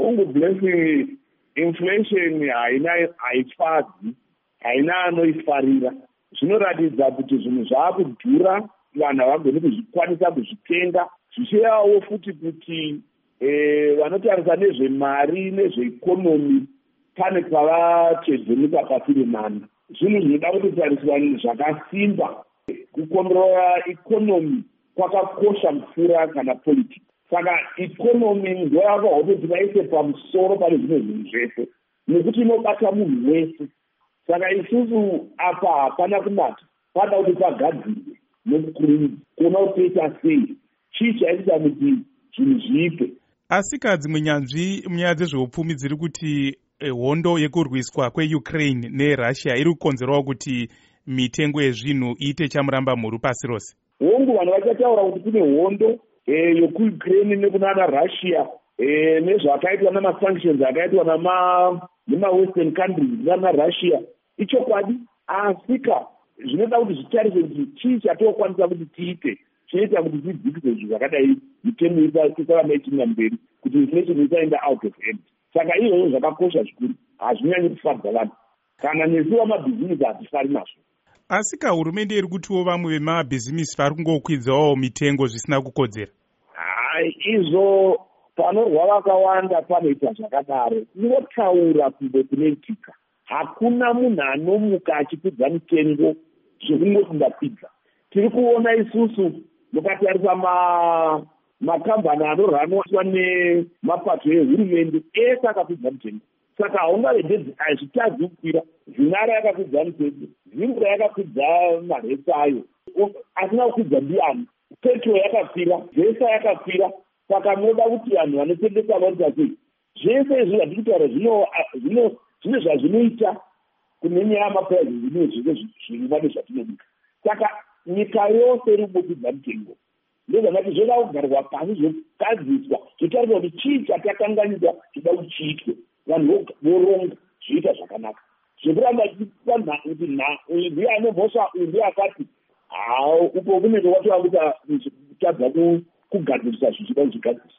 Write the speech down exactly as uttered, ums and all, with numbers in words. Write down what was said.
Mungu blessing, inflation haina haifadzi, haina anoifarira. Zvinoratidza kuti zvinhu zvakudhura, vanhu havagoni kuzvikwanisa kuzvitenga. Zvichiyawo futi kuti eh, vanotarisa nezvemari nezveikonomi pane kwavachedzemuka pasirinana. Zvinhu zvinoda kutariswa zvakasimba. Kukontrola ikonomi kwakakosha kupfuura kana politics. Saka ikonomi ndo yakahoti vaise pamusoro pane zvimwe zvinhu zvese nekuti inobata munhu wese. Saka isusu apa hapana kunaka, pada kuti pagadzirwe nekukurumidza kuona kuti toita sei, chii chaita kuti zvinhu zviite. Asika dzimwe nyanzvi munyaya dzezveupfumi dziri kuti eh, hondo yekurwiswa kweUkraine neRussia iri kukonzerawo kuti mitengo yezvinhu iite chamuramba mhuru pasi rose. Hongu vanhu vachataura kuti kune hondo eh, yekuUkraine nekunana Russia eh, nezvakaitwa namasanctions akaitwa nama nemawestern countries nana Russia. Ichokwadi, asika zvinoda kuti zvitariswe kuti chii chatokwanisa kuti tiite chinoita kuti tidzikise zvinhu zvakadai mitengo isaramba ichienda mberi, kuti inflation isaenda out of hand. Saka izvozvo zvakakosha zvikuru, hazvinyanyi kufadza vanhu, kana nesu vamabhizinisi hatifari nazvo. Asika hurumende iri kutiwo vamwe vemabhizimisi vari kungokwidzawo mitengo zvisina kukodzera. Hai, izvo panorwa vakawanda panoita zvakadaro. Inotaura kunge kunoitika. Hakuna munhu anomuka achikwidza mitengo zvekungoti ndakwidza. Tiri kuona isusu mukatarisa ma makambani anorwanwa nemapato ehurumende ese akakwidza mitengo. Saka haungavedhedzi hazvitadzi kukwira. Zvinara yakakwidza mitengo, Zimbabwe yakakwidza maresi ayo, asina kukwidza ndiani. Petrol yakakwira, Vesa yakakwira. Saka munoda kuti vanhu vanotengesa vaita sei. Zvese izvi zvandiri kutaura zvino zvine zvazvinoita kune nyaya yamapazi zvine zvine zvinode zvatinodika. Saka nyika yose iri kukwidza mitengo. Ndozvangati zvoda kugarwa pasi zvogadziswa, zvotariswa kuti chii chatakanganisa chida kuti chiitwe. Vanhu voronga zviita zvakanaka. Zvekuramba chipa kuti uyu ndiye anomhosva, uyu ndiye akati, hao uko kunenge watova kuti kutadza kugadzirisa zvichida kuzvigadzirisa.